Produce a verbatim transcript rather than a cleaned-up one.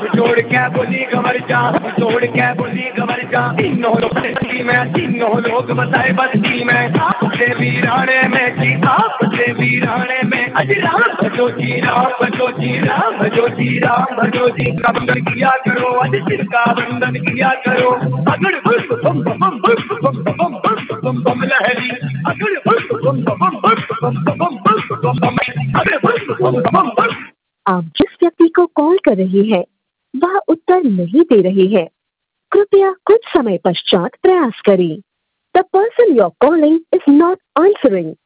जोड़ के बोली गवर जा, जोड़ के बोली गवर जा। तीनों लोग बस्ती में, तीनों लोग बसाए बस्ती में। आपसे वीराने में जी, आपसे वीराने में। अजी राम भजो जी, राम भजो जी, राम भजो जी, राम भजो जी। का बंधन किया करो, अज सिर का बंधन किया करो। अगड़ बम बम बम बम बम बम बम बम लहरी, अगड़ बम बम बम बम बम बम बम, अगड़ बम बम बम। आप जिस व्यक्ति को कॉल कर रही है वह उत्तर नहीं दे रही है, कृपया कुछ समय पश्चात प्रयास करें। The person you are calling is not answering.